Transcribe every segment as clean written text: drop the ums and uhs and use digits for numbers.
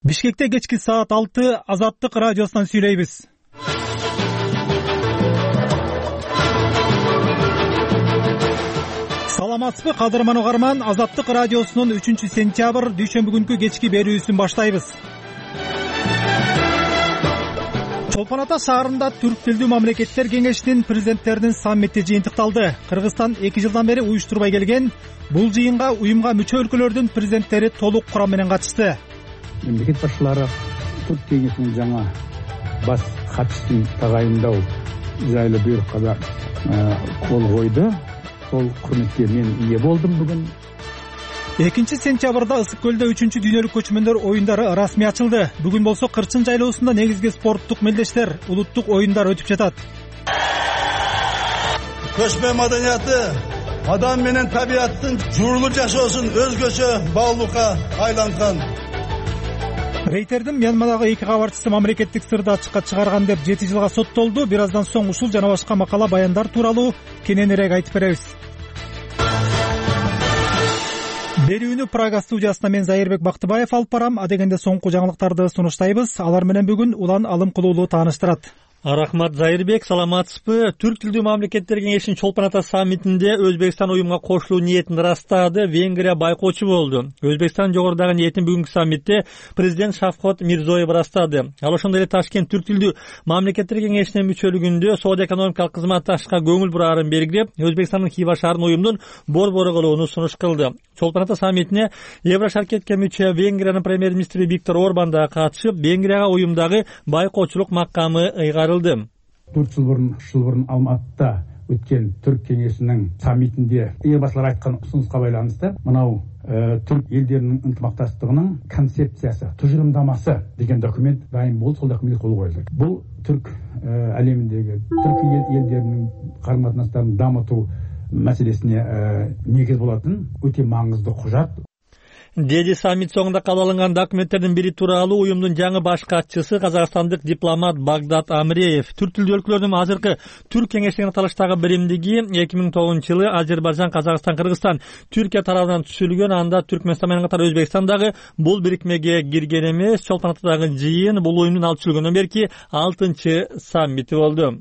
Бишкекте кечки саат 6 Азаттык радиосунан сүйлөйбүз. Саламатсызбы кадырман угарман, Азаттык радиосунун 3-сентябрь дүйшөмбү күнкү кечки берүүсүн баштайбыз. Чолпон Ата шаарында Түрк тилдүү мамлекеттер кеңешинин президенттеринин саммити жыйынтыкталды. Кыргызстан 2 жылдан бери уюштурбай келген бул жыйынга уюмга мүчө өлкөлөрдүн президенттери толук курам менен катышты. Мемлекет башчылары Түрк кеңесинин жаңа бас катчысын тагайындоо жайлуу буйрукка да кол койду. Сол құрметке мен ие болдым бүгін. 2 сентябрда Ысык көлдө 3-чү дүйнөлүк көчмөндөр оюндары расмий ачылды. Бүгүн болсо Кырчын жайлоосунда негизги спорттук мелдештер, улуттук оюндар өтүп жатат. Көчмө маданияты адам менен табияттын журулуу жашоосун өзгөчө баалуулукка айланган. Рейтердин Мьянмадагы 2 кабарчысы мамлекеттик сырды ачыкка чыгарган деп 7 жылга соттолду. Бир аздан соң ушул жана башка макала баяндар тууралуу кененирээк айтып беребиз. Берүүнү Прага студиясына мен Зайырбек Бактыбаев алып барам. Адегенде соңку жаңылыктарды сунуштайбыз. Алар менен бүгүн Улан Алым Кулуулу тааныштырат. Рахмат Зайырбек, саламатсызбы? Түрк тилдүү мамлекеттер кеңешинин Чолпон Ата саммитинде Өзбекстан уюмга кошулуу ниетин ырастады, Венгрия байкоочу болду. Өзбекстан жогорудагы ниетин бүгүнкү саммитте президент Шавкат Мирзиёев ырастады. Ал ошондой эле Ташкент Түрк тилдүү мамлекеттер кеңешинин мүчөлүгүндө соода-экономикалык кызматташтыкка көңүл бурарын белгилеп, Өзбекстандын Хива шаарын уюмдун борбору кылууну сунуш кылды. Чолпон Ата саммитине Еврошаркетке мүчө Венгриянын премьер-министри Виктор Орбан да катышып, Венгрияга уюмдагы байкоочулук макамы ыйгарылды. 4 жыл бурун Алматыда өткен Түрк кеңесинин саммитинде элбасылар айткан ұсынысқа байланысты мынау түрк елдерінің ынтымақтастығының концепциясы, тұжырымдамасы деген документ дайын болды, сол документке қол қойылды. Бұл түрк әлеміндегі түрк елдерінің қарым-қатынастарын дамыту мәселесіне негіз болатын өте маңызды құжат. Деди саммит соңунда кабыл алынган документтердин бири тууралуу уюмдун жаңы баш катчысы казакстандык дипломат Багдат Амреев. Түрк тилдүү өлкөлөрдүн азыркы Түрк кеңешинин аталыштагы биримдиги 2009-жылы Азербайжан, Казакстан, Кыргызстан, Түркия тарабынан түзүлгөн. Анда Түркмөнстан менен катар Өзбекстан дагы бул бирикмеге кирген эмес. Чолпон Атадагы жыйын бул уюмдун алып жүргөндөн берки 6-чы саммити болду.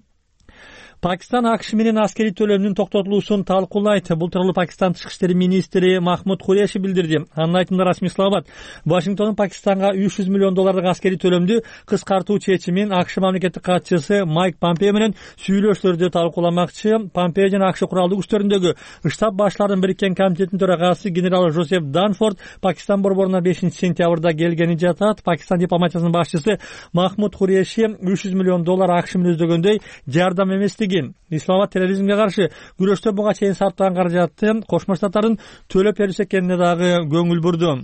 Пакистан АКШ менен аскери төлөмдүн токтотулуусун талкуулайт. Бул тууралуу Пакистан тышкы иштер министри Махмуд Куреши билдирди. Анын айтымында расмий Исламабад Вашингтондун Пакистанга $300 миллион аскери төлөмдү кыскартуу чечимин АКШ мамлекеттик катчысы Майк Помпео менен сүйлөшүүлөрдө талкууламакчы. Помпео жана АКШ куралдуу күчтөрүндөгү штаб башларынын бириккен комитетинин төрагасы генерал Жозеф Данфорд Пакистан борборуна 5 сентябрда келгени жатат. Пакистан дипломатиясынын башчысы Махмуд Куреши $300 миллион АКШ менен өздөгөндөй жардам эместигин, Исламабад терроризмге каршы күрөштө буга чейин сарптаган каражатты Кошмо Штаттардын төлөп бериши экенине дагы көңүл бурду.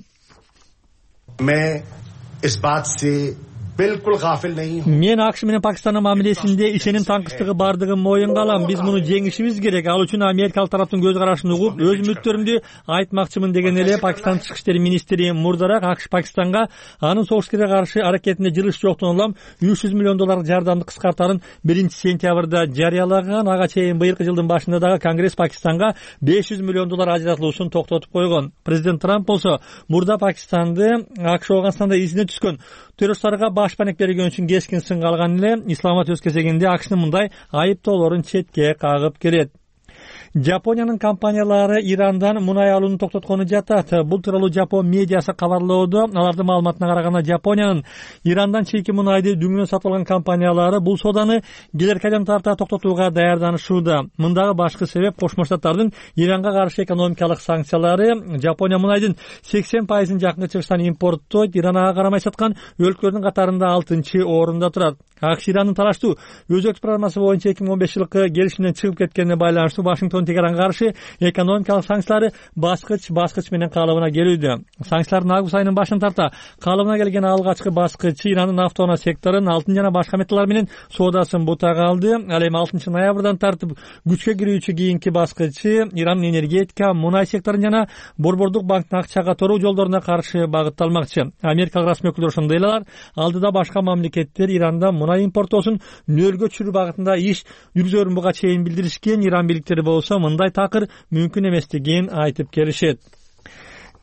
Мен АКШ менен Пакистандын мамилесинде ишеним таңкыстыгы бардыгын моюнга алам. Биз муну жеңишибиз керек. Ал үчүн америкалык тараптын көз карашын угуп, өз үмүттөрүмдү айтмакчымын деген эле Пакистан тышкы иштер министри мурдараак АКШ Пакистанга анын согушкерге каршы аракетинде жылыш жоктугун улам $300 миллион жардамды кыскартарын 1 сентябрда жарыялаган. Ага чейин быйылкы жылдын башында дагы Конгресс Пакистанга $500 миллион ажыратылуусун токтотуп койгон. Президент Трамп болсо мурда Пакистанды АКШ Афганстанда изине түскөн террористтарга башпанек берген үчүн кескин сынга алган эле. Исламабад өз кезегинде АКШнын мындай айыптоолорун четке кагып келет. Жапониянын компаниялары Ирандан мунай алууну токтоткону жатат. Бул тууралуу Жапон медиасы кабарлоодо. Алардын маалыматына караганда Жапониянын Ирандан чийки мунайды дүңүнөн сатып алган компаниялары бул сооданы келерки айдан тарта токтотууга даярданышууда. Мындагы башкы себеп Кошмо Штаттардын Иранга каршы экономикалык санкциялары. Жапония мунайдын 80% жакынкы чыгыштан импорттойт. Иран ага карамай саткан өлкөлөрдүн катарында 6-орунда турат. АКШ Ирандын талаштуу өзөктүк программасы боюнча 2015 жылкы келишимден чыгып кеткенине байланыштуу Вашингтон Тегеранга каршы экономикалык санкциялары баскыч менен калыбына келүүдө. Санкциялардын август айынын башынан тарта калыбына келген алгачкы баскычы Ирандын автоунаа секторун алтын жана башка металлар менен соодасын бутага алды. Ал эми 6 ноябрдан тартып күчкө кирүүчү кийинки баскычы Ирандын энергетика, мунай секторун жана борбордук банктын акча каторуу жолдоруна каршы багытталмакчы. Америкалык расмий өкүлдөр ошондой эле алдыда башка мамлекеттер Иранда мунай импортоосун нөлгө түшүрүү багытында иш жүргүзөрүн буга чейин билдиришкен. Иран бийликтери болсо мындай такыр мүмкүн эместигин айтып келишет.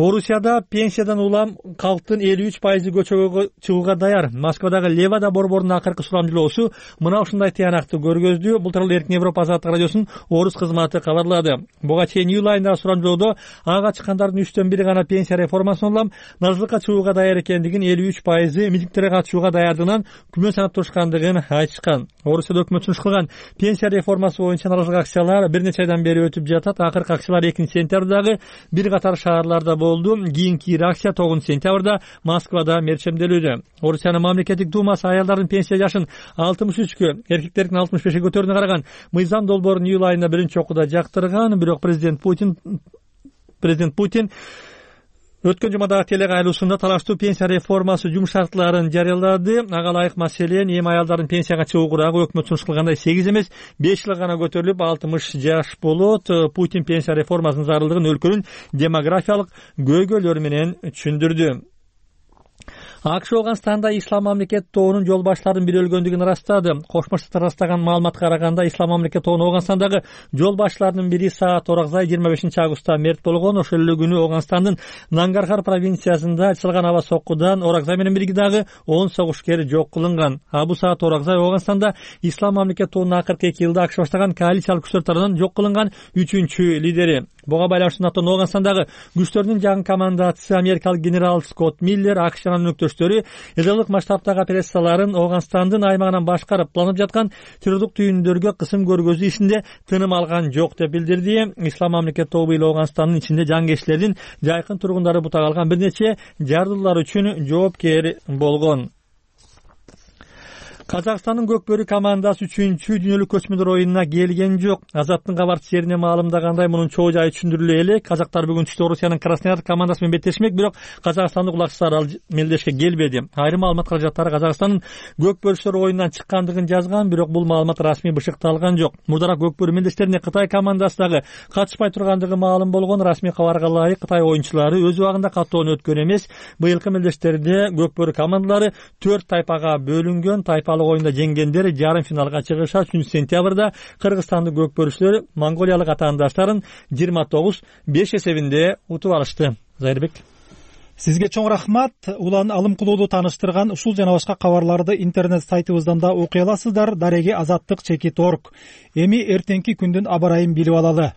Орусияда пенсиядан улам калктын 53% көчөгө чыгууга даяр. Москвадагы Левада борборунун акыркы сурамжылоосу мына ушундай тыянакты көргөздү. Былтыр Эркин Европа азаттык радиосунун орус кызматы кабарлады. Буга чейин июль айындагы сурамжылоодо ага чыккандардын 3/1 гана пенсия реформасынан улам назылыкка чыгууга даяр экендигин, 53% митингтерге катышууга даярдыгынан күмөн санап турушкандыгын айтышкан. Орусияда өкмөт сунуш кылган пенсия реформасы боюнча наразылык акциялар бир нече айдан бери өтүп жатат. Акыркы акциялар 2-сентябрдагы бир катар шаарларда болду. Кийинки акция 9-сентябрда Москвада мерчемделүүдө. Орусиянын мамлекеттик думасы аялдардын пенсия жашын 63-кө, эркектердин 65-ке көтөрүүнү караган мыйзам долбоорун июль айында биринчи окууда жактырган. Бирок президент Путин өткөн жумадагы телеайлуусунда талаштуу пенсия реформасы жумуш шарттарын жарыялады. Ага ылайык маселен эми аялдардын пенсияга чыгуу курагы өкмөт сунуш кылгандай 8 эмес 5 жыл гана көтөрүлүп 60 жаш болот. Путин пенсия реформасынын зарылдыгын өлкөнүн демографиялык көйгөйлөрү менен түшүндүрдү. АКШ Ооганстанда ислам мамлекет тоонун жол баштарынын бири өлгөндүгүн ырастады. Кошмо Штаттар ырастаган маалыматка караганда ислам мамлекет тоонун Ооганстандагы жол баштарынын бири Саат Оракзай 25-августта мерт болгон. Ошол эле күнү Ооганстандын Нангархар провинциясында ачылган аба соккудан Оракзай менен бирге дагы 10 согушкер жок кылынган. Абу Саат Оракзай Ооганстанда ислам мамлекет тоонун акыркы 2 жылда АКШ баштаган коалициялык күчтөр тарабынан жок кылынган 3-чү лидери. Буга байланыштуу НАТО Ооганстандагы күчтөрдүн жагын командачысы америкалык генерал Скотт Миллер АКШнын өнөктөштөрү элдик масштабтагы операцияларын Ооганстандын аймагынан башкарып планып жаткан террорлук түйүндөргө кысым көргөзүү ишинде тыным алган жок деп билдирди. Ислам мамлекет тобу эле Ооганстандын ичинде жангечлердин жайкын тургундары бутак алган бир нече жардылар үчүн жоопкер болгон. Казакстандын көкбөрү командасы 3-чү дүйнөлүк көчмөндөр оюнуна келген жок. Азаттын кабарчы жерине маалымдагандай мунун чоо жайы түшүндүрүлө элек. Казактар бүгүн түштө Орусиянын Краснодар командасы менен беттешмек, бирок казакстандык улакчылар ал мелдешке келбеди. Айрым маалымат каражаттары Казакстандын көкбөрүчтөр оюнунан чыккандыгын жазган, бирок бул маалымат расмий бышыкталган жок. Мурдараак көкбөрү мелдештерине Кытай командасы дагы катышпай тургандыгы маалым болгон. Расмий кабарга ылайык Кытай оюнчулары өз убагында каттоону өткөн эмес. Быйылкы мелдештерде көкбөрү командалары 4 тайпага бөлүнгөн. Тайпалык оюнда жеңгендер жарым финалга чыгышат. 3-сентябрда кыргызстандык көкбөрүчтөр монголиялык атаандаштарын 29-5 эсебинде утуп алышты. Зайырбек. Сизге чоң рахмат. Улан алым кылууду тааныштырган ушул жана башка кабарларды интернет сайтыбыздан да окуй аласыздар. Дареги azаттык.org. Эми эртеңки күндүн аба ырайын билип алалы.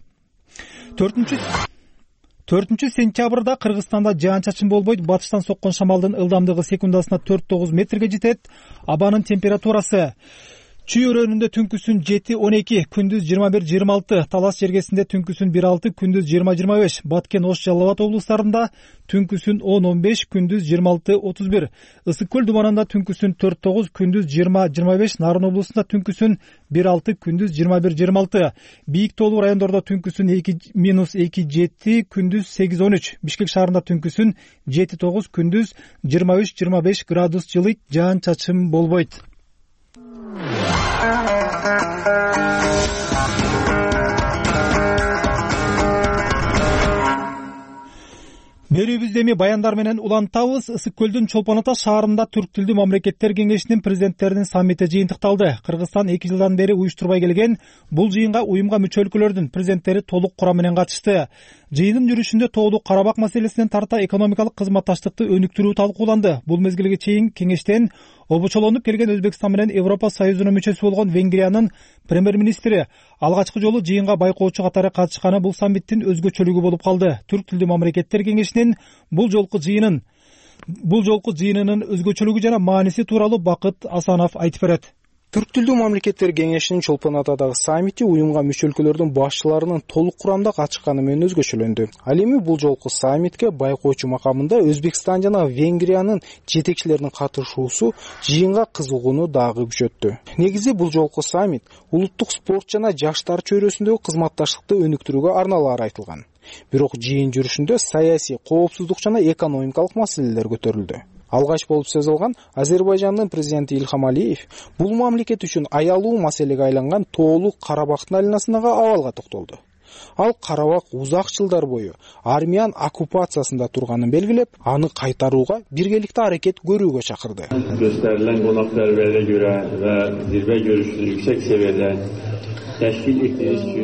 4-сентябрда Кыргызстанда жаан-чачын болбойт. Батыштан соккон шамалдын ылдамдыгы секундасына 4-9 метрге жетет. Абанын температурасы Чүй өрөөнүндө түнкүсүн 7-12, күндүз 21-26, Талас жергесинде түнкүсүн 1-6, күндүз 20-25, Баткен, Ош, Жалал Абад облустарында түнкүсүн 10-15, күндүз 26-31, Ысык көл Думанында түнкүсүн 4-9, күндүз 20-25, Нарын облусунда түнкүсүн 1-6, күндүз 21-26, Бийик тоолуу райондордо түнкүсүн 2-2-7, күндүз 8-13, Бишкек шаарында түнкүсүн 7-9, күндүз 23-25 градус жылыйт, жаан-чачын болбойт. Берүүбүздү эми баяндар менен улантабыз. Ысык көлдүн Чолпон Ата шаарында Түрк тилдүү мамлекеттер кеңешинин президенттеринин саммити жыйынтыкталды. Кыргызстан 2 жылдан бери уюштурбай келген бул жыйынга уюмга мүчө өлкөлөрдүн президенттери толук курам менен катышты. Жыйындын жүрүшүндө тоолуу Карабак маселесинен тарта экономикалык кызматташтыкты өнүктүрүү талкууланды. Бул мезгилге чейин кеңештен обочолонуп келген Өзбекстан менен Европа Союзунун мүчөсү болгон Венгриянын премьер-министри алгачкы жолу жыйынга байкоочу катары катышканы бул саммиттин өзгөчөлүгү болуп калды. Түрк тилдүү мамлекеттер кеңешинин бул жолку жыйынынын өзгөчөлүгү жана мааниси тууралуу Бакыт Асанов айтып берет. Түрк тилдүү мамлекеттер кеңешинин Чолпон Атадагы саммити уюмга мүчө өлкөлөрдүн башчыларынын толук курамда катышканы менен өзгөчөлөндү. Ал эми бул жолку саммитке байкоочу макамында Өзбекстан жана Венгриянын жетекчилеринин катышуусу жыйынга кызыгууну дагы күчөттү. Негизи бул жолку саммит улуттук спорт жана жаштар чөйрөсүндөгү кызматташтыкты өнүктүрүүгө арналары айтылган. Бирок жыйын жүрүшүндө саясий, коопсуздук жана экономикалык маселелер көтөрүлдү. Алгач болуп сөз алган Азербайжандын президенти Илхам Алиев бул мамлекет үчүн аялуу маселеге айланган тоолуу Карабактын айланасындагы абалга токтолду. Ал Карабак узак жылдар бою армиян оккупациясында турганын белгилеп, аны кайтарууга биргеликте аракет көрүүгө чакырды. Gösterilen konakperverliğe göre ve zirve görüşünü yüksek seviyede teşkil ettiğiniz için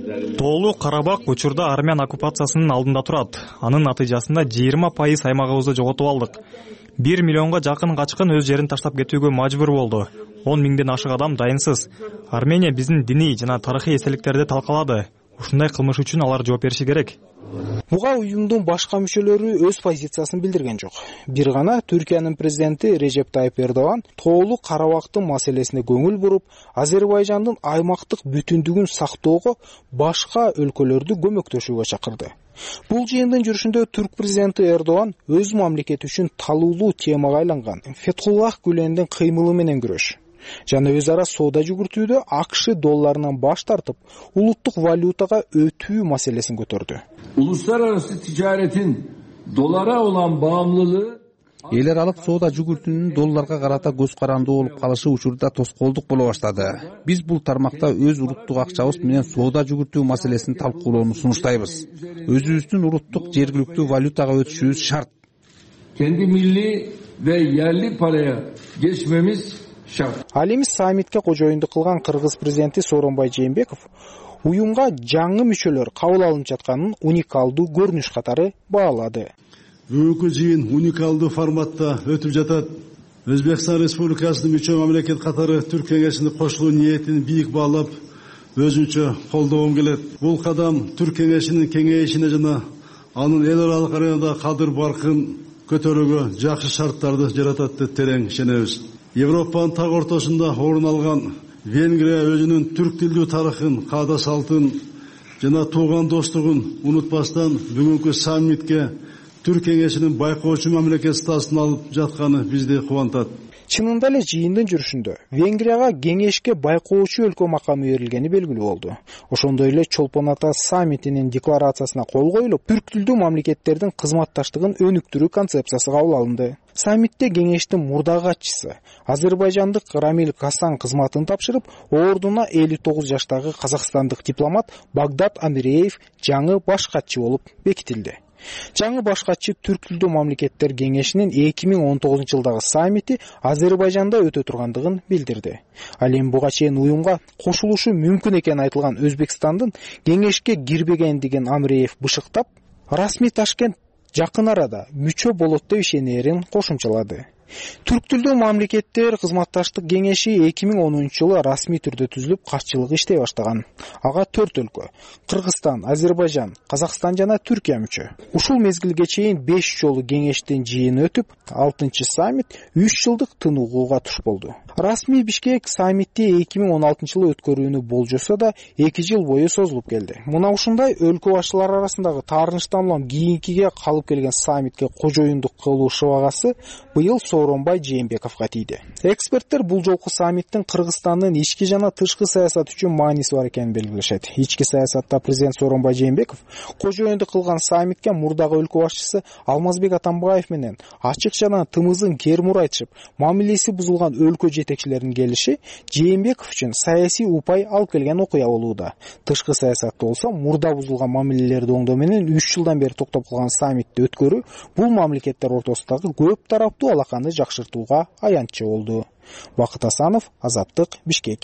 Тоолуу Карабак учурда армян оккупациясынын алдында турат. Анын натыйжасында 20% аймагыбызды жоготуп алдык. 1 миллионго жакын качкын өз жерин таштап кетүүгө мажбур болду. 10 миңден ашык адам дайынсыз. Армения биздин диний жана тарыхый эстеликтерди талкалады. Ушундай кылмыш үчүн алар жооп бериши керек. Буга уюмдун башка мүчөлөрү өз позициясын билдирген жок. Бир гана Түркиянын президенти Режеп Тайып Эрдоган тоолуу Карабактын маселесине көңүл буруп, Азербайжандын аймактык бүтүндүгүн сактоого башка өлкөлөрдү көмөктөшүүгө чакырды. Бул жыйындын жүрүшүндө түрк президенти Эрдоган өз мамлекети үчүн талуулуу темага айланган Фетхуллах Гүлендин кыймылы менен күрөш жана өз ара соода жүгүртүүдө АКШ долларынан баш тартып, улуттук валютага өтүү маселесин көтөрдү. Uluslararası ticaretin dolara olan bağımlılığı эл аралык соода жүгүртүүнүн долларга карата көз карандуу болуп калышы учурда тоскоолдук боло баштады. Биз бул тармакта өз уруттук акчабыз менен соода жүгүртүү маселесин талкуулоону сунуштайбыз. Өзүбүздүн уруттук жергиликтүү валютага өтүшүбүз шарт. Kendi milli ve yerli paraya geçmemiz şart. Ал эми саммитке кожоюндук кылган кыргыз президенти Сооронбай Жээнбеков уюмга жаңы мүчөлөр кабыл алынып жатканын уникалдуу көрүнүш катары баалады. Бүгүнкү жыйын уникалдуу форматта өтүп жатат. Өзбекстан Республикасынын мүчө мамлекет катары Түрк кеңешине кошулуу ниетин бийик баалап, өзүнчө колдогум келет. Бул кадам Түрк кеңешинин кеңейишине жана анын эл аралык аренада кадыр баркын көтөрүүгө жакшы шарттарды жаратат деп терең ишенебиз. Европанын так ортосунда орун алган Венгрия өзүнүн түрк тилдүү тарыхын, каада салтын жана тууган достугун унутпастан бүгүнкү саммитке Түрк кеңешинин байкоочу мамлекет статусун алып жатканы бизди кубантат. Чынында эле жыйындын жүрүшүндө Венгрияга кеңешке байкоочу өлкө макамы берилгени белгилүү болду. Ошондой эле Чолпон Ата саммитинин декларациясына кол коюлуп, түрк тилдүү мамлекеттердин кызматташтыгын өнүктүрүү концепциясы кабыл алынды. Саммитте кеңештин мурдагы катчысы азербайжандык Рамил Гасан кызматын тапшырып, ордуна 59 жаштагы казакстандык дипломат Багдат Амиреев жаңы баш катчы болуп бекитилди. Жаңы баш катчы түрк тилдүү мамлекеттер кеңешинин 2019 жылдагы саммити Азербайжанда өтө тургандыгын билдирди. Ал эми буга чейин уюмга кошулушу мүмкүн экени айтылган Өзбекстандын кеңешке кирбегендигин Амиреев бышыктап, расмий Ташкент жакын арада мүчө болот деп ишенерин кошумчалады. Түрк тилдүү мамлекеттер кызматташтык кеңеши 2010 жылы расмий түрдө түзүлүп, катчылык иштей баштаган. Ага 4 өлкө — Кыргызстан, Азербайжан, Казакстан жана Түркия мүчө. Ушул мезгилге чейин 5 жолу кеңештин жыйыны өтүп, 6-чы саммит 3 жылдык тыныгууга туш болду. Расмий Бишкек саммитти 2016 жылы өткөрүүнү болжосо да 2 жыл бою созулуп келди. Мына ушундай өлкө башчылары арасындагы таарынычтан улам кийинкиге калып келген саммитке кожоюндук кылуу шыбагасы быйыл Сооронбай Жээнбековго тийди. Эксперттер бул жолку саммиттин Кыргызстандын ички жана тышкы саясат үчүн мааниси бар экенин белгилешет. Ички саясатта президент Сооронбай Жээнбеков кожоюндук кылган саммитке мурдагы өлкө башчысы Алмазбек Атамбаев менен ачык жана тымызын кермур айтышып, мамилеси бузулган өлкө жетекчилеринин келиши Жээнбеков үчүн саясий упай алып келген окуя болууда. Тышкы саясатта болсо мурда бузулган мамилелерди оңдоо менен 3 жылдан бери токтоп калган саммитти өткөрүү бул мамлекеттер ортосундагы көп тараптуу алаканы жакшыртууга аянтчы болду. Бакыт Асанов, Азаттык, Бишкек.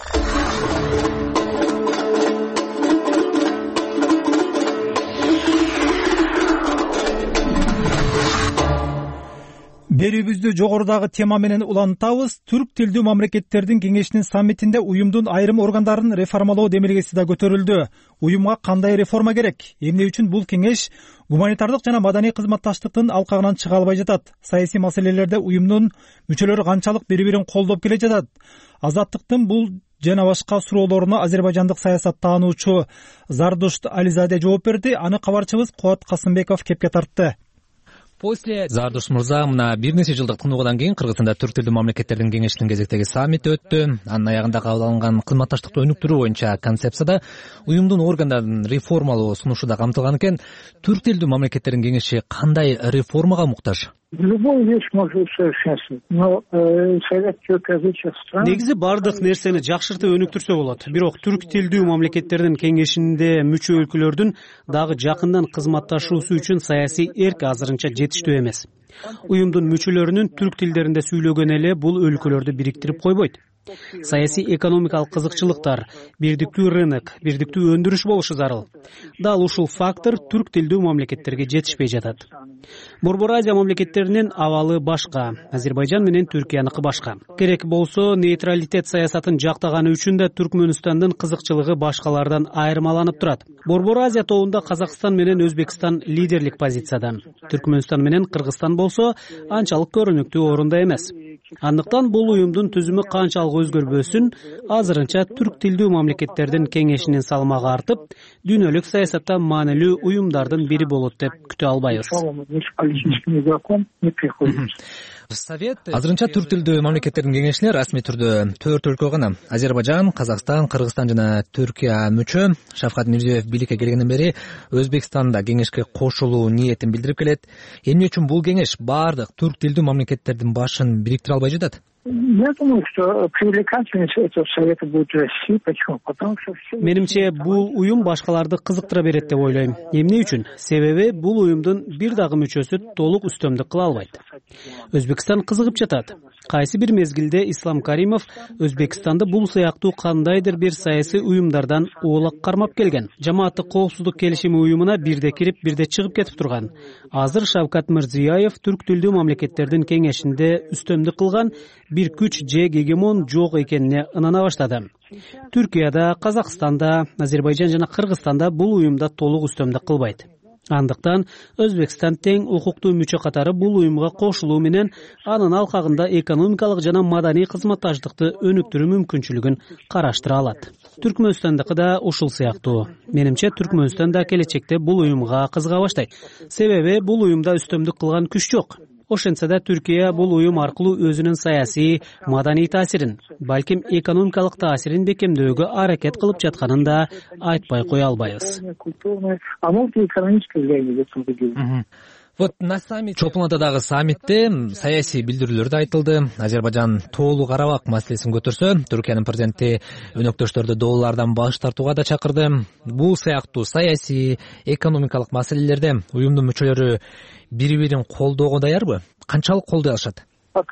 Берүүбүздү жогорудагы тема менен улантабыз. Түрк тилдүү мамлекеттердин кеңешинин саммитинде уюмдун айрым органдарын реформалоо демилгеси да көтөрүлдү. Уюмга кандай реформа керек? Эмне үчүн бул кеңеш гуманитардык жана маданий кызматташтыктын алкагынан чыга албай жатат? Саясий маселелерде уюмдун мүчөлөрү канчалык бири-бирин колдоп келе жатат? Азаттыктын бул жана башка суроолоруна азербайжандык саясаттануучу Зардушт Ализаде жооп берди. Аны кабарчыбыз Кубат Касымбеков кепке тартты. Зардуш мырза, мына бир нече жылдык тынуудан кийин Кыргызстанда түрк тилдүү мамлекеттердин кеңешинин кезектеги саммити өттү. Анын аягында кабыл алынган кызматташтыкты өнүктүрүү боюнча концепцияда уюмдун органдарын реформалоо сунушу да камтылган экен. Түрк тилдүү мамлекеттердин кеңеши кандай реформага муктаж? Любую вещь можно усовершенствовать, но совет тюркоязычных стран... Негизи бардык нерсени жакшыртып өнүктүрсө болот. Бирок түрк тилдүү мамлекеттердин кеңешинде мүчө өлкөлөрдүн дагы жакындан кызматташуусу үчүн саясий эрк азырынча жетиштүү эмес. Уюмдун мүчөлөрүнүн түрк тилдеринде сүйлөгөнү эле бул өлкөлөрдү бириктирип койбойт. саясий экономикалык кызыкчылыктар, бирдиктүү рынок, бирдиктүү өндүрүш болушу зарыл. Дал ушул фактор түрк тилдүү мамлекеттерге жетишпей жатат. Борбор Азия мамлекеттеринин абалы башка, Азербайжан менен Түркияныкы башка. Керек болсо нейтралитет саясатын жактаганы үчүн да Түркмөнстандын кызыкчылыгы башкалардан айырмаланып турат. Борбор Азия тобунда Казакстан менен Өзбекстан лидерлик позицияда. Түркмөнстан менен Кыргызстан болсо анчалык көрүнүктүү орунда эмес. Андыктан бул уюмдун түзүмү канчалык өзгөрбөсүн, азырынча түрк тилдүү мамлекеттердин кеңешинин салмагы артып, дүйнөлүк саясатта маанилүү уюмдардын бири болот деп күтө албайбыз. Азырынча түрк тилдүү мамлекеттердин кеңешине расмий түрдө 4 өлкө гана — Азербайжан, Казакстан, Кыргызстан жана Түркия мүчө. Шавкат Мирзиёев бийликке келгенден бери Өзбекстан да кеңешке кошулуу ниетин билдирип келет. Эмне үчүн бул кеңеш бардык түрк тилдүү мамлекеттердин башын бириктире албай жатат? Я думаю, что привлекательность этого совета будет в России. Почему? Потому что менимче бул уюм башкаларды кызыктыра берет деп ойлойм. Эмне үчүн? Себеби бул уюмдун бир дагы мүчөсү толук үстөмдүк кыла албайт. Өзбекстан кызыгып жатат. Кайсы бир мезгилде Ислам Каримов Өзбекстанды бул сыяктуу кандайдыр бир саясий уюмдардан оолак кармап келген. Жамааттык коопсуздук келишими уюмуна бирде кирип, бирде чыгып кетип турган. Азыр Шавкат Мирзиёев түрк тилдүү мамлекеттердин кеңешинде үстөмдүк кылган бир күч же гегемон жок экенине ынана баштады. Түркияда, Казакстанда, Азербайжан жана Кыргызстанда бул уюмда толук үстөмдүк кылбайт. Андыктан Өзбекстан тең укуктуу мүчө катары бул уюмга кошулуу менен анын алкагында экономикалык жана маданий кызматташтыкты өнүктүрүү мүмкүнчүлүгүн караштыра алат. Түркмөнстандыкы да ушул сыяктуу. Менимче Түркмөнстан да келечекте бул уюмга кызыга баштайт. Себеби бул уюмда үстөмдүк кылган күч жок. Ошентсе да Түркия бул уюм аркылуу өзүнүн саясий, маданий таасирин, балким экономикалык таасирин бекемдөөгө аракет кылып жатканын да айтпай кое албайбыз. Чолпон Атадагы саммитте саясий билдирүүлөр да айтылды. Азербайжан тоолуу Карабак маселесин көтөрсө, Түркиянын президенти өнөктөштөрдү доллардан баш тартууга да чакырды. Бул сыяктуу саясий, экономикалык маселелерде уюмдун мүчөлөрү бири-бирин колдоого даярбы? Канчалык колдой алышат?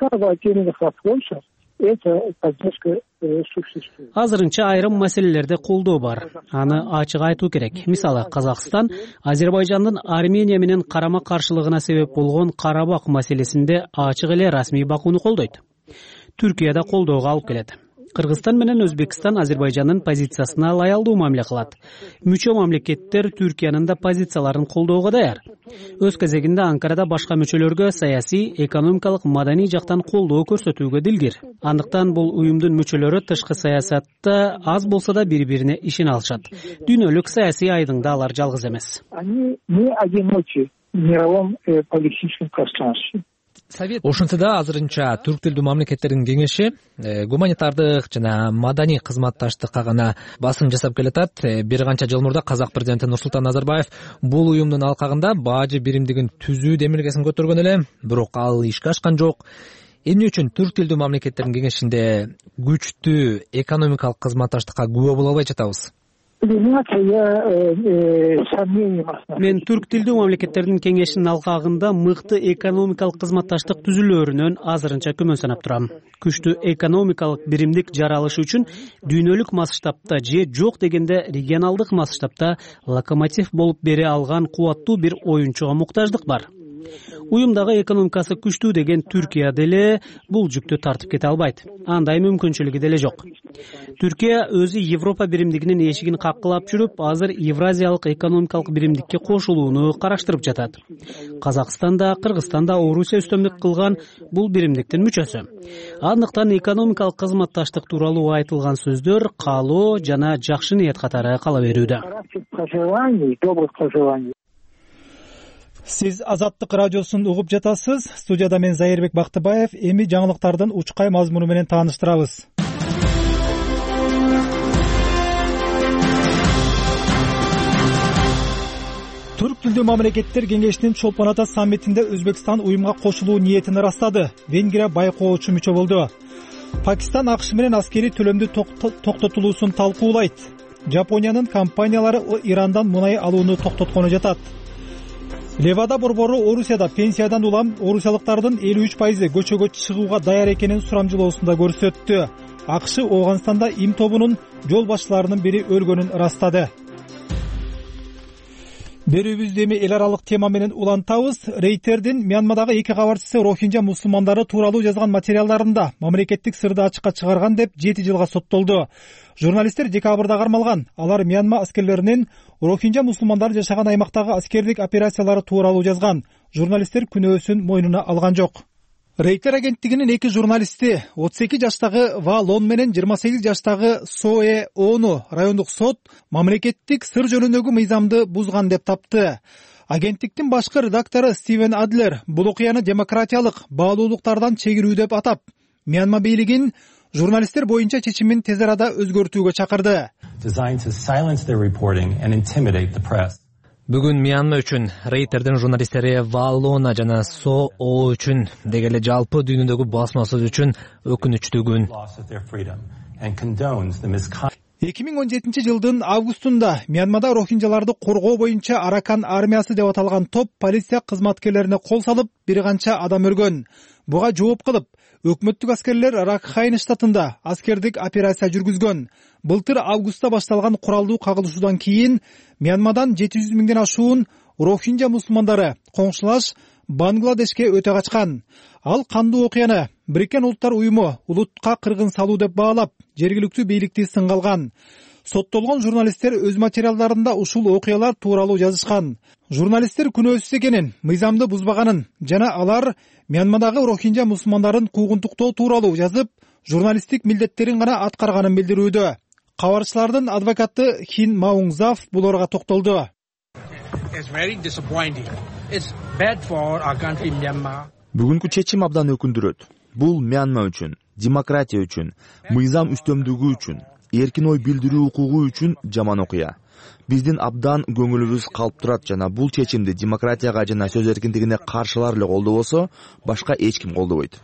Азырынча айрым маселелерде колдоо бар. Аны ачык айтуу керек. Мисалы, Казакстан Азербайжандын Армения менен карама каршылыгына себеп болгон Карабак маселесинде ачык эле расмий бакууну колдойт. Түркия да колдоого алып келет. Кыргызстан менен Өзбекстан Азербайжандын позициясына лаялдуу мамиле кылат. Мүчө мамлекеттер Түркиянын да позицияларын колдоого даяр. Өз кезегинде Анкарада башка мүчөлөргө саясий, экономикалык, маданий жактан колдоо көрсөтүүгө дилгир. Андыктан бул уюмдун мүчөлөрү тышкы саясатта аз болсо да бири-бирине ишене алышат. Дүйнөлүк саясий айдыңда алар жалгыз эмес. Они не одиноки в мировом политическом пространстве. Ошентсе да азырынча түрк тилдүү мамлекеттердин кеңеши гуманитардык жана маданий кызматташтыкка гана басым жасап келатат. Бир канча жыл мурда казак президенти Нурсултан Назарбаев бул уюмдун алкагында бажы биримдигин түзүү демилгесин көтөргөн эле, бирок ал ишке ашкан жок. Эмне үчүн түрк тилдүү мамлекеттердин кеңешинде күчтүү экономикалык кызматташтыкка күбө боло албай жатабыз? Мен түрк тилдүү мамлекеттердин кеңешинин алкагында мыкты экономикалык кызматташтык түзүлөөрүнөн азырынча күмөн санап турам. Күчтүү экономикалык биримдик жаралышы үчүн дүйнөлүк масштабта же жок дегенде регионалдык масштабта локомотив болуп бере алган кубаттуу бир оюнчуга муктаждык бар. Уюмдагы экономикасы күчтүү деген Түркия деле бул жүктү тартып кете албайт. Андай мүмкүнчүлүгү деле жок. Түркия өзү Европа биримдигинин эшигин каккылап жүрүп, азыр Евразиялык экономикалык биримдикке кошулууну караштырып жатат. Казакстан да, Кыргызстан да Орусия үстөмдүк кылган бул биримдиктин мүчөсү. Андыктан экономикалык кызматташтык тууралуу айтылган сөздөр каалоо жана жакшы ниет катары кала берүүдө. Сиз Азаттык радиосун угуп жатасыз. Студияда мен Зайырбек Бактыбаев. Эми жаңылыктардын учкай мазмуну менен тааныштырабыз. Түрк тилдүү мамлекеттер кеңешинин Чолпон Ата саммитинде Өзбекстан уюмга кошулуу ниетин ырастады. Венгрия байкоочу мүчө болду. Пакистан АКШ менен аскерий төлөмдү токтотулуусун талкуулайт. Жапониянын компаниялары Ирандан мунай алууну токтоткону жатат. Левада борбору Орусияда пенсиядан улам орусиялыктардын 53% көчөгө чыгууга даяр экенин сурамжылоосунда көрсөттү. АКШ Ооганстанда им тобунун жол башчыларынын бири өлгөнүн ырастады. Берүүбүздү эми эл аралык тема менен улантабыз. Рейтердин Мьянмадагы 2 кабарчысы рохинжа мусулмандары тууралуу жазган материалдарында мамлекеттик сырды ачыкка чыгарган деп 7 жылга соттолду. Журналисттер декабрда кармалган. Алар Мьянма аскерлеринин рохинжа мусулмандары жашаган аймактагы аскердик операциялары тууралуу жазган. Журналисттер күнөөсүн мойнуна алган жок. Рейтер агенттигинин 2 журналисти 32 жаштагы Ва Лон менен 28 жаштагы Соэ Ону райондук сот мамлекеттик сыр жөнүндөгү мыйзамды бузган деп тапты. Агенттиктин башкы редактору Стивен Адлер бул окуяны демократиялык баалуулуктардан чегирүү деп атап, Мьянма бийлигин журналисттер боюнча чечимин тез арада өзгөртүүгө чакырды. Бүгүн Мьянма үчүн Рейтердин журналисттери Валлона жана Со О үчүн деги эле жалпы дүйнөдөгү басма сөз үчүн өкүнүчтүү күн. 2017 жылдын августунда Мьянмада рохинжаларды коргоо боюнча Аракан армиясы деп аталган топ полиция кызматкерлерине кол салып, бир канча адам өлгөн. Буга жооп кылып, өкмөттүк аскерлер Ракхайн штатында аскердик операция жүргүзгөн. Былтыр августта башталган куралдуу кагылышуудан кийин Мьянмадан 700 миңден ашуун рохинжа мусулмандары коңшулаш Бангладешке өтө качкан. Ал кандуу окуяны Бириккен Улуттар уюму улутка кыргын салуу деп баалап, жергиликтүү бийликти сынга алган. Соттолгон журналисттер өз материалдарында ушул окуялар тууралуу жазышкан. Журналисттер күнөөсүз экенин, мыйзамды бузбаганын жана алар Мьянмадагы рохинжа мусулмандарын куугунтуктоо тууралуу жазып, журналисттик милдеттерин гана аткарганын билдирүүдө. Кабарчылардын адвокаты Хин Мауңзав бул орго токтолду. Бүгүнкү чечим абдан өкүндүрөт. Бул Мьянма үчүн, демократия үчүн, мыйзам үстөмдүгү үчүн, эркин ой билдирүү укугу үчүн жаман окуя. Биздин абдан көңүлүбүз калып турат жана бул чечимди демократияга жана сөз эркиндигине каршылар эле колдобосо, башка эч ким колдобойт.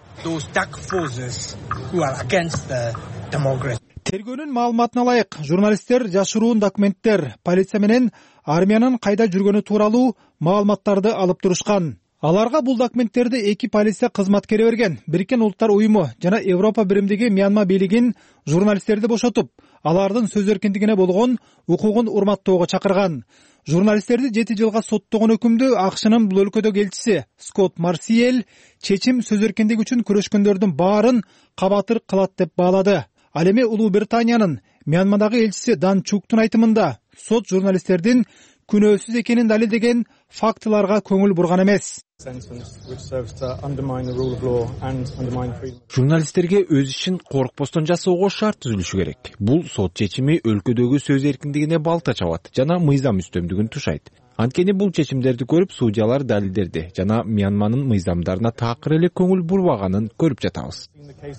Тергөөнүн маалыматына ылайык, журналисттер жашыруун документтер, полиция менен армиянын кайда жүргөнү тууралуу маалыматтарды алып турушкан. Аларга бул документтерди 2 полиция кызматкери берген. Бириккен Улуттар уюму жана Европа биримдиги Мьянма бийлигин журналисттерди бошотуп, алардын сөз эркиндигине болгон укугун урматтоого чакырган. Журналисттерди 7 жылга соттогон өкүмдү АКШнын бул өлкөдөгү элчиси Скотт Марсиел чечим сөз эркиндиги үчүн күрөшкөндөрдүн баарын кабатыр кылат деп баалады. Ал эми Улуу Британиянын Мьянмадагы элчиси Дан Чуктун айтымында сот журналисттердин күнөөсүз экенин далилдеген фактыларга көңүл бурган эмес. Журналисттерге өз ишин коркпостон жасоого шарт түзүлүшү керек. Бул сот чечими өлкөдөгү сөз эркиндигине балта чабат жана мыйзам үстөмдүгүн тушайт. Анткени бул чечимдерди көрүп судьялар далилдерди жана Мьянманын мыйзамдарына такыр эле көңүл бурбаганын көрүп жатабыз.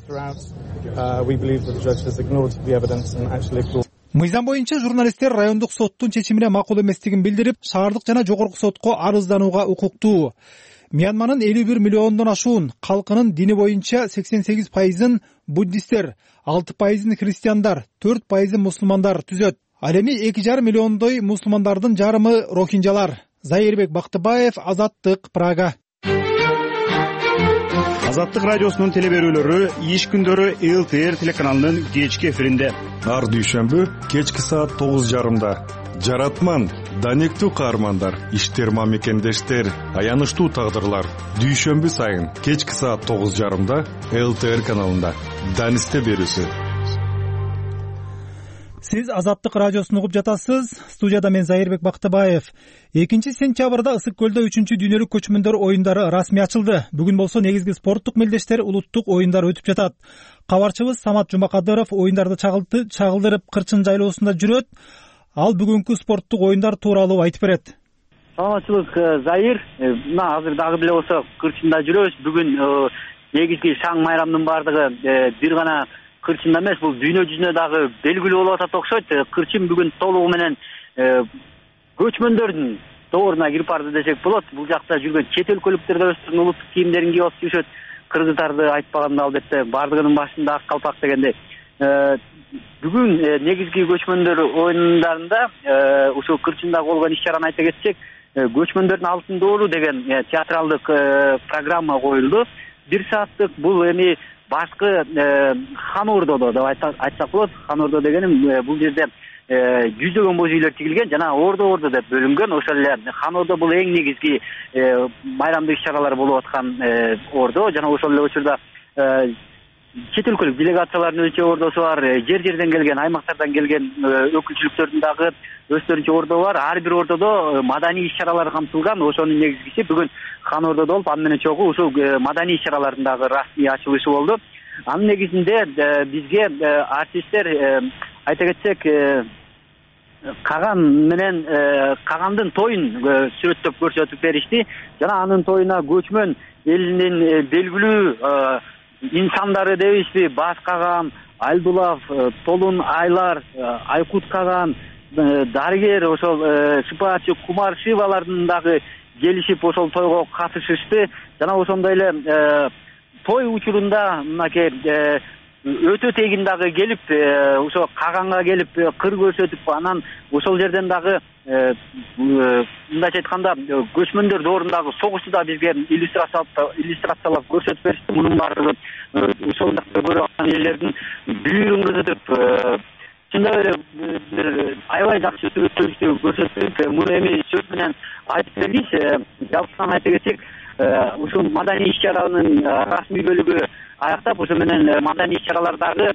Мыйзам боюнча журналисттер райондук соттун чечимине макул эместигин билдирип, шаардык жана жогорку сотко арызданууга укуктуу. Мьянманын 51 миллиондон ашуун калкынын дини боюнча 88%-ын буддисттер, 6%-ын христиандар, 4%-ын мусулмандар түзөт. Ал эми 2,5 миллиондой мусулмандардын жарымы рохинжалар. Зайырбек Бактыбаев, Азаттык, Прага. Азаттык радиосунун телеберүүлөрү иш күндөрү ЛТР телеканалынын кечки эфиринде. Ар дүйшөмбү кечки саат 9:30. Жаратман, данектүү каармандар, иштерма мекендештер, аянычтуу тагдырлар. Дүйшөмбү сайын кечки саат 9:30 ЛТР каналында. Данисте берүүсү. Сиз Азаттык радиосун угуп жатасыз. Студияда мен Зайырбек Бактыбаев. 2-сентябрда Ысык көлдө 3-дүйнөлүк көчмөндөр оюндары расмий ачылды. Бүгүн болсо негизги спорттук мелдештер улуттук оюндар өтүп жатат. Кабарчыбыз Самат Жумакадыров оюндарды чагылдырып Кырчын жайлоосунда жүрөт. Ал бүгүнкү спорттук оюндар тууралуу айтып берет. Саламатчылык Зайыр. Мына азыр дагы деле болсо Кырчында жүрөбүз. Бүгүн негизги шаң майрамдын баардыгы бир гана Кырчында эмес, бул дүйнө жүзүнө дагы белгилүү болуп атат окшойт. Кырчын бүгүн толугу менен көчмөндөрдүн тобуруна кирип барды десек болот. Бул жакта жүргөн чет өлкөлүктөр да өздөрүнүн улуттук кийимдерин кийип алып жүрүшөт. Кыргыздарды айтпаганда албетте бардыгынын башында ак калпак дегенде. Бүгүн негизги көчмөндөр оюндарында ушул Кырчында болгон иш-чараны айта кетсек, көчмөндөрдүн алтын доору деген театралдык программа коюлду. 1 сааттык бул эми башкы хан ордодо деп айтсак болот. Хан ордо дегеним бул жерде жүздөгөн боз үйлөр тигилген жана ордо деп бөлүнгөн. Ошол эле хан ордо бул эң негизги майрамдык иш-чаралар болуп аткан ордо. Жана ошол эле учурда чет өлкөлүк делегациялардын өзүнчө ордосу бар, жерден келген, аймактардан келген өкүлчүлүктөрдүн дагы өздөрүнчө ордо бар. Ар бир ордодо маданий иш-чаралар камтылган. Ошонун негизгиси бүгүн хан ордодо болуп, аны менен чогуу ушул маданий иш-чаралардын дагы расмий ачылышы болду. Анын негизинде бизге артисттер айта кетсек Каган менен Кагандын тоюн сүрөттөп көрсөтүп беришти. Жана анын тоюна көчмөн элинин белгилүү инсандары дебизби, Баш Каган, Альдулав, Толун Айлар, Айкут Каган, дарыгер, ошол шыпаатчы Кумар Шивалардын дагы келишип ошол тойго катышышты. Жана ошондой эле той учурунда мынакей өтө тегин дагы келип, ошо Каганга келип кыр көрсөтүп, анан ошол жерден дагы мындайча айтканда көчмөндөр доорундагы согушту да бизге иллюстрациялап көрсөтүп беришти. Мунун баардыгы ошол жакта көрүп аткан элдердин бүйүрүн кызытып, чындап эле аябай жакшы сүрөттөрүштү көрсөтүп, муну эми сөз менен айтып бербейт. Жалпысынан айта кетсек, ушул маданий иш-чаранын расмий бөлүгү аяктап, ошо менен маданий иш-чаралардагы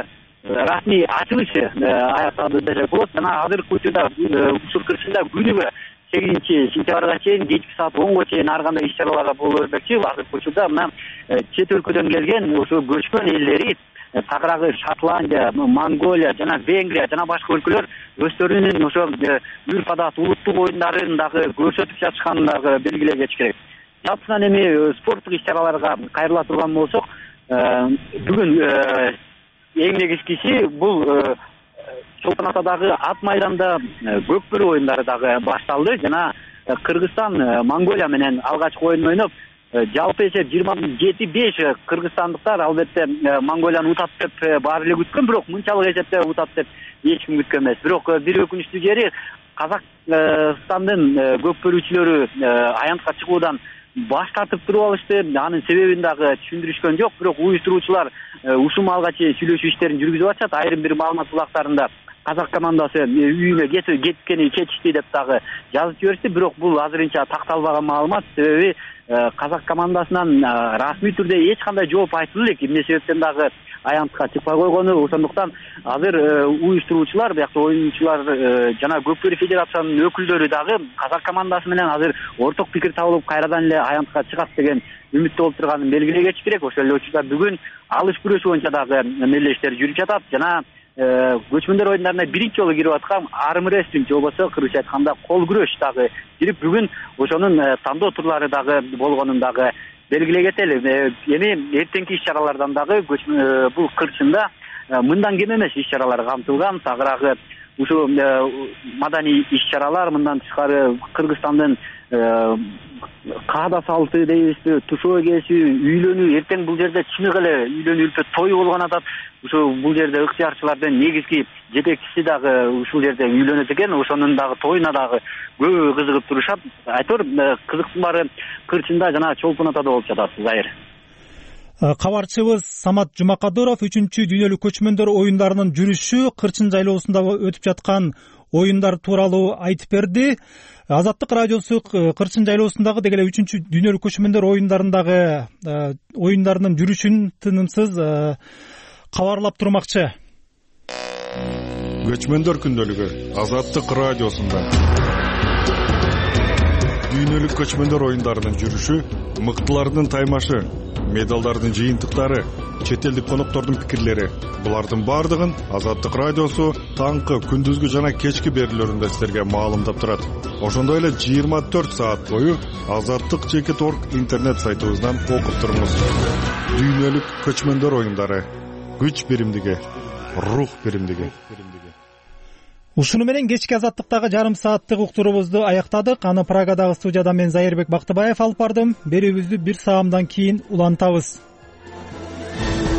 расмий ачылышы аякталды десек болот. Жана азыркы учурда ушул кырсында күнүгө 8-сентябрга чейин кечки саат 10го чейин ар кандай иш-чаралар боло бермекчи. Азыркы учурда мына чет өлкөдөн келген ошо көчмөн элдери, тагыраагы Шотландия, Монголия жана Венгрия жана башка өлкөлөр өздөрүнүн ошо үрп адат, улуттук оюндарын дагы көрсөтүп жатышканын дагы белгилей кетиш керек. Жалпысынан эми спорттук иш-чараларга кайрыла турган болсок, бүгүн эң негизгиси бул Чолпон Атадагы ат майданда көкбөрү оюндары дагы башталды. Жана Кыргызстан Монголия менен алгачкы оюн ойноп, жалпы эсеп 27-5 кыргызстандыктар албетте Монголияны утат деп баары эле күткөн, бирок мынчалык эсепте утат деп эч ким күткөн эмес. Бирок бир өкүнүчтүү жери Казакстандын көкбөрүүчүлөрү аянтка чыгуудан баш тартып туруп алышты. Анын себебин дагы түшүндүрүшкөн жок, бирок уюштуруучулар ушул маалга чейин сүйлөшүү иштерин жүргүзүп атышат. Айрым бир маалымат булактарында казак командасы үйүнө кетишти деп дагы жазып жиберишти. Бирок бул азырынча такталбаган маалымат. Себеби казак командасынан расмий түрдө эч кандай жооп айтылды элек. Эмне себептен дагы аянтка чыкпай койгону. Ошондуктан азыр уюштуруучулар, биякта оюнчулар жана көкбөрү федерациянын өкүлдөрү дагы казак командасы менен азыр орток пикир табылып кайрадан эле аянтка чыгат деген үмүттө болуп турганын белгилей кетиш керек. Ошол эле учурда бүгүн алыш күрөшү боюнча дагы мелдештер жүрүп жатат. Жана көчмөндөр оюндарына биринчи жолу кирип аткан арм рестлинг же болбосо кыргызча айтканда кол күрөш дагы кирип, бүгүн ошонун тандоо турлары дагы болгонун дагы белгилей кетели. Эми эртеңки иш-чаралардан дагы бул кырчында мындан кем эмес иш-чаралар камтылган. Тагыраагы ушул маданий иш-чаралар, мындан тышкары Кыргызстандын каада салты дейбизби, тушоо кесүү, үйлөнүү, эртең бул жерде чыныгы эле үйлөнүү үлпөт тою болгон атат. Ушул бул жерде ыктыярчылардын негизги жетекчиси дагы ушул жерде үйлөнөт экен. Ошонун дагы тоюна дагы көбү кызыгып турушат. Айтор кызыктын баары кырчында жана Чолпон Атада болуп жатат. Зайыр. Кабарчыбыз Самат Жумакадыров 3-чү дүйнөлүк көчмөндөр оюндарынын жүрүшү, Кырчын жайлоосунда өтүп жаткан оюндар тууралуу айтып берди. Азаттык радиосу Кырчын жайлоосундагы деги эле 3-чү дүйнөлүк көчмөндөр оюндарындагы оюндарынын жүрүшүн тынымсыз кабарлап турмакчы. Көчмөндөр күндөлүгү Азаттык радиосунда дүйнөлүк көчмөндөр оюндарынын жүрүшү, мыктылардын таймашы, медалдардын жыйынтыктары, чет элдик коноктордун пикирлери. Булардын баардыгын Азаттык радиосу таңкы, күндүзгү жана кечки берүүлөрүндө силерге маалымдап турат. Ошондой эле 24 саат бою azattik.org интернет сайтыбыздан окуп туруңуз. Дүйнөлүк көчмөндөр оюндары, күч биримдиги, рух биримдиги. Ушуну менен кечки Азаттыктагы жарым сааттык уктуруубузду аяктадык. Аны Прагадагы студияда мен Зайырбек Бактыбаев алып бардым. Берүүбүздү бир саамдан кийин улантабыз.